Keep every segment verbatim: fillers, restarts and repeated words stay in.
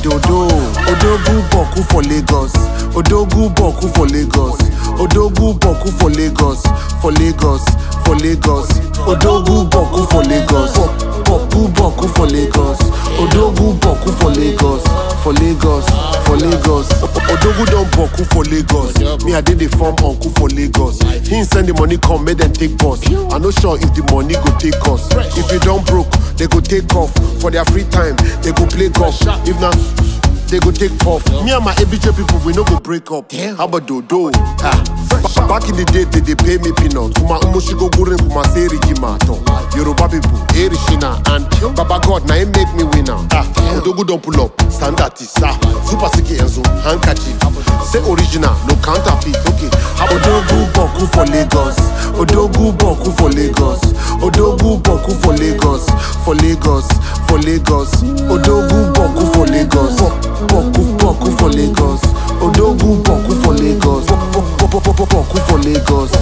Abadodo, Odogu Boku for Lagos, Odogu Boku for Lagos, Odogu Boku for Lagos, for Lagos, for Lagos, Odogu Boku for Lagos, Boku Boku for Lagos, Odogu Boku for Lagos, for Lagos, for Lagos, Odogu don Boku for Lagos. Me I did the form uncle for Lagos. He send the money come, make them take bus. I no sure if the money go take us. If you don't broke, they go take off. For their free time, they go play golf. If not, they go take off. Me and my A B J people, we no go break up. How about Dodo? Ah. Ba- Back in the day, they, they pay me peanuts. Kuma umushigo gurin kuma seri jimato. Yoruba people, Erishina and Baba God, now he make me winner. Ah. Odogu don't pull up, standard is ah. Super Siki Enzo, handkerchief. Say original, no counterfeit. Okay. How about Odogu Boku for Lagos? Odogu Boku for Lagos. Odogu Boku for Lagos. For Lagos, for Lagos. Odogu Boku for Lagos. Boku Boku for Lagos. Odogu Boku for Lagos. Boku for Lagos.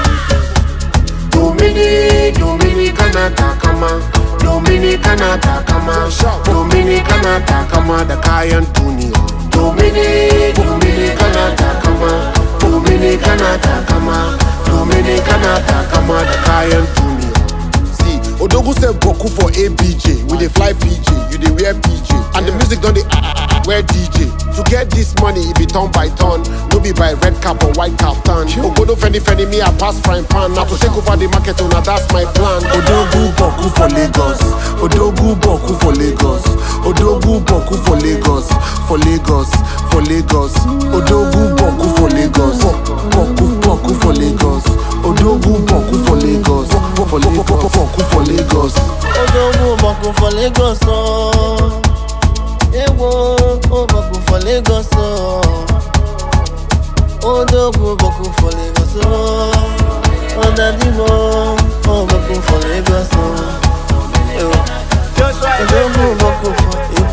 Domini, Domini Kanata Kama. Domini Kanata Kama. Domini Kanata Kama. The Kayan Tunia. Domini, Domini Kanata Kama. Domini Kanata Kama. Domini Kanata Kama. The Kayan Tunia. See, Odogu said Boku for A B J. We dey fly P J, you dey wear P J. And the music done dey wear D J. To get this money, it be turn by turn. No be by red cap or white kaftan. Ogodo Fenny Fenny, me I pass frying pan. Now to take over the market, now that's my plan. Odogu Boku for Lagos. Odogu Boku for Lagos. Odogu Boku for Lagos. For Lagos, for Lagos. Odogu Boku for Lagos. Boku Boku for Lagos. Odogu Boku for Lagos. For Lagos, Boku for Lagos. Odogu Boku for Lagos, oh. Ewo, oh Boku for Lagos, oh. Odogu Boku for Lagos, oh. Odadibo, oh Boku for Lagos, oh. Odogu Boku for